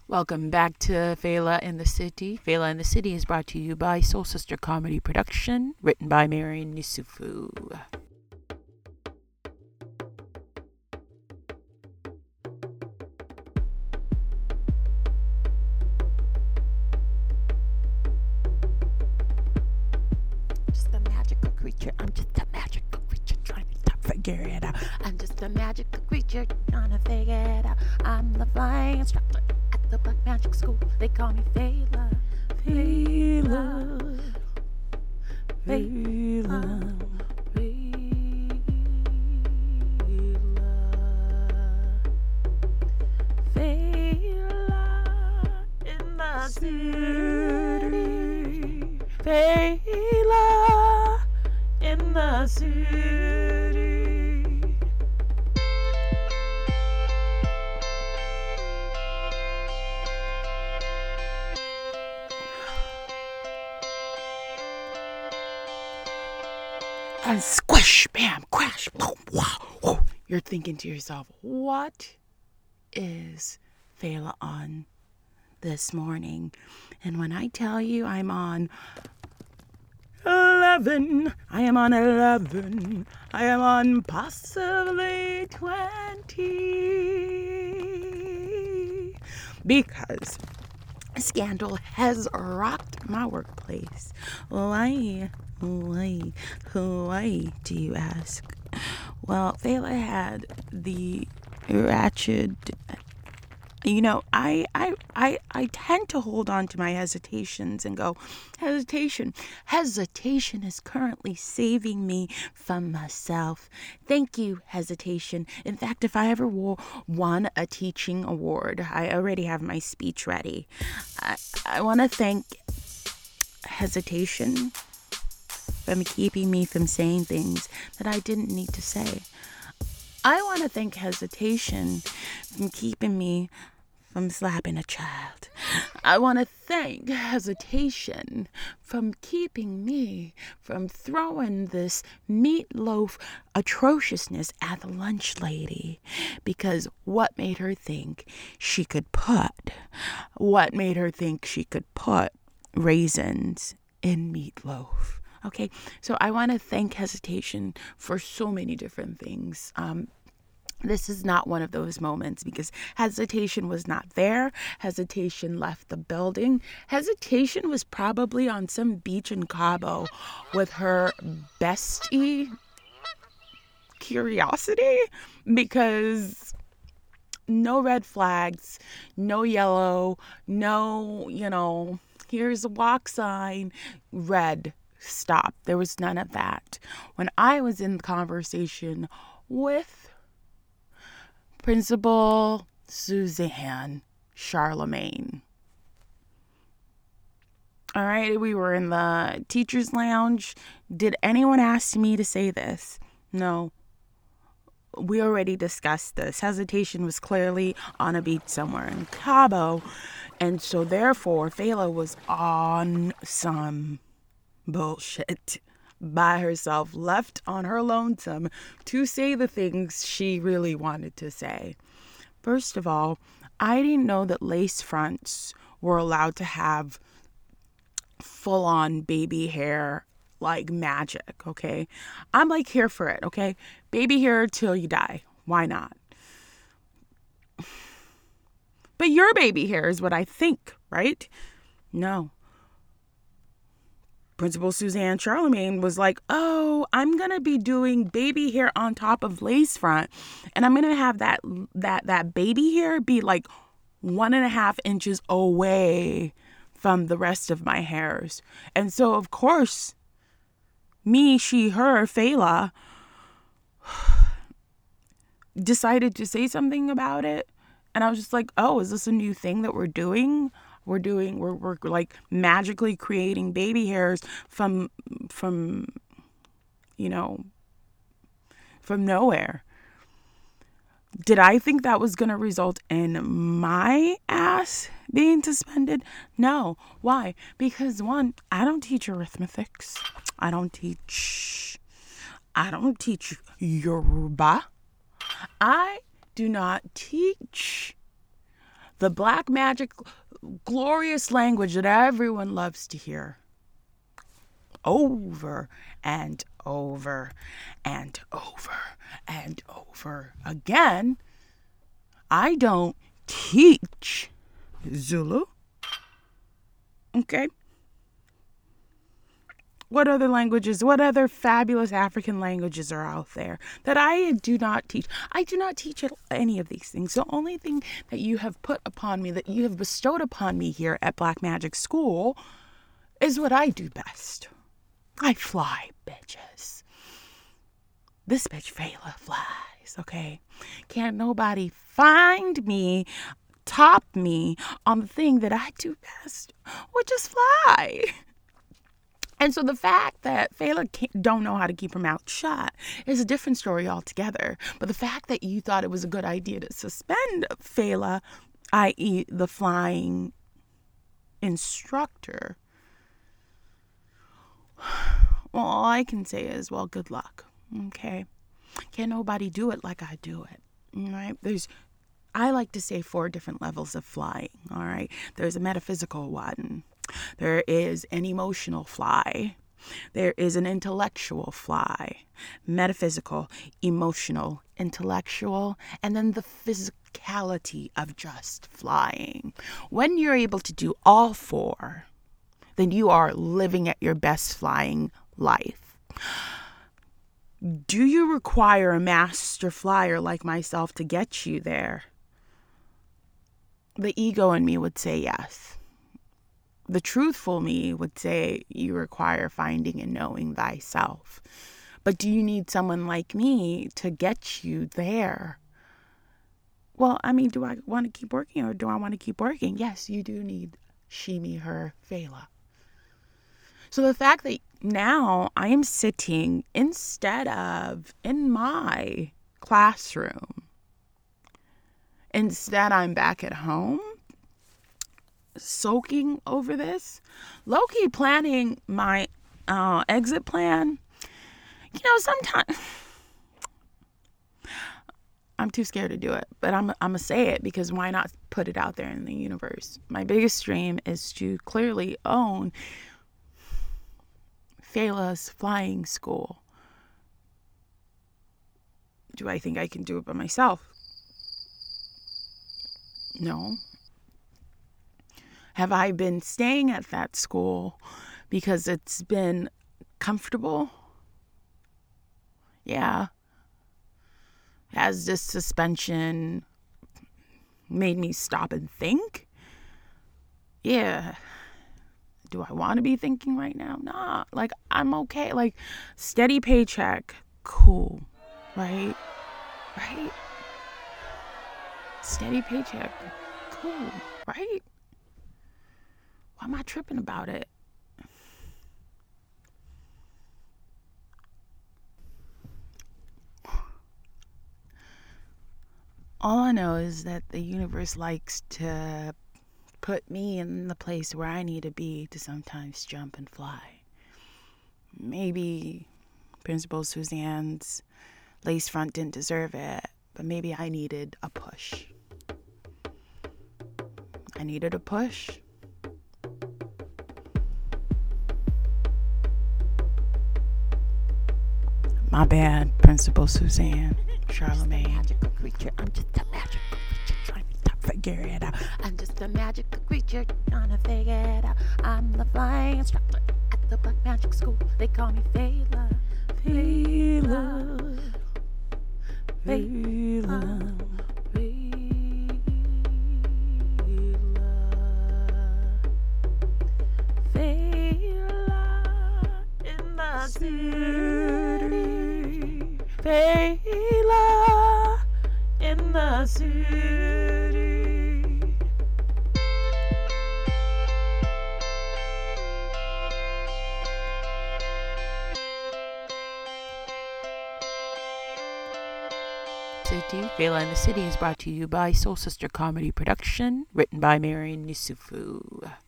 Welcome back to Fela in the City. Fela in the City is brought to you by Soul Sister Comedy Production, written by Marian Nisufu. Just a magical creature. I'm just a magical creature trying to figure it out. I'm just a magical creature trying to figure it out. I'm the flying instructor at the Black Magic School. They call me Fela. Fela. Fela. Fela in the city. Fela in the city. And squish, bam, crash, boom, wow. You're thinking to yourself, what is Fela on this morning? And when I tell you I'm on 11, I am on 11, I am on possibly 20, because scandal has rocked my workplace. Why, do you ask? Well, Fela had the ratchet. I tend to hold on to my hesitations and go, hesitation is currently saving me from myself. Thank you, hesitation. In fact, if I ever won a teaching award, I already have my speech ready. I want to thank hesitation from keeping me from saying things that I didn't need to say. I want to thank hesitation from keeping me from slapping a child. I want to thank hesitation from keeping me from throwing this meatloaf atrociousness at the lunch lady. Because what made her think she could put raisins in meatloaf? Okay, so I want to thank hesitation for so many different things. This is not one of those moments because hesitation was not there. Hesitation left the building. Hesitation was probably on some beach in Cabo with her bestie Curiosity, because no red flags, no yellow, no, here's a walk sign, red, stop. There was none of that. When I was in conversation with Principal Suzanne Charlemagne. All right, we were in the teacher's lounge. Did anyone ask me to say this? No. We already discussed this. Hesitation was clearly on a beach somewhere in Cabo. And so therefore, Fela was on some bullshit by herself, left on her lonesome to say the things she really wanted to say. First of all, I didn't know that lace fronts were allowed to have full-on baby hair like magic, okay? I'm like here for it, okay? Baby hair till you die. Why not? But your baby hair is what I think, right? No. Principal Suzanne Charlemagne was like, oh, I'm going to be doing baby hair on top of lace front. And I'm going to have that baby hair be like 1.5 inches away from the rest of my hairs. And so, of course, me, she, her, Fela, decided to say something about it. And I was just like, oh, is this a new thing that we're doing? We're like magically creating baby hairs from nowhere. Did I think that was going to result in my ass being suspended? No. Why? Because one, I don't teach arithmetics. I don't teach Yoruba. I do not teach The black magic, glorious language that everyone loves to hear. Over and over and over and over again. I don't teach Zulu. Okay? What other languages, what other fabulous African languages are out there that I do not teach? I do not teach any of these things. The only thing that you have put upon me, that you have bestowed upon me here at Black Magic School, is what I do best. I fly, bitches. This bitch Fela flies, okay? Can't nobody find me, top me on the thing that I do best, which is fly. And so the fact that Fela don't know how to keep her mouth shut is a different story altogether. But the fact that you thought it was a good idea to suspend Fela, i.e. the flying instructor, well, all I can say is, well, good luck, okay? Can't nobody do it like I do it, all right? I like to say 4 different levels of flying, all right? There's a metaphysical one. There is an emotional fly. There is an intellectual fly. Metaphysical, emotional, intellectual, and then the physicality of just flying. When you're able to do all 4, then you are living at your best flying life. Do you require a master flyer like myself to get you there? The ego in me would say yes. The truthful me would say you require finding and knowing thyself. But do you need someone like me to get you there? Well, I mean, do I want to keep working or do I want to keep working? Yes, you do need she, me, her, Fela. So the fact that now I am sitting instead of in my classroom, instead I'm back at home, soaking over this, low-key planning my exit plan. You know, sometimes I'm too scared to do it, but I'm going to say it because why not put it out there in the universe? My biggest dream is to clearly own Fela's flying school. Do I think I can do it by myself? No. Have I been staying at that school because it's been comfortable? Yeah. Has this suspension made me stop and think? Yeah. Do I want to be thinking right now? Nah. Like, I'm okay. Like, steady paycheck. Cool. Right? Right? Steady paycheck. Cool. Right? Why am I tripping about it? All I know is that the universe likes to put me in the place where I need to be to sometimes jump and fly. Maybe Principal Suzanne's lace front didn't deserve it, but maybe I needed a push. I needed a push. My bad, Principal Suzanne. Charlemagne. I'm just a magical creature. I'm just a magical creature trying to figure it out. I'm just a magical creature trying to figure it out. I'm the flying instructor at the Black Magic School. They call me Fela. Fela. Fela. Fela in the city. Fela in the city. Fela in the City is brought to you by Soul Sister Comedy Production, written by Marian Nisufu.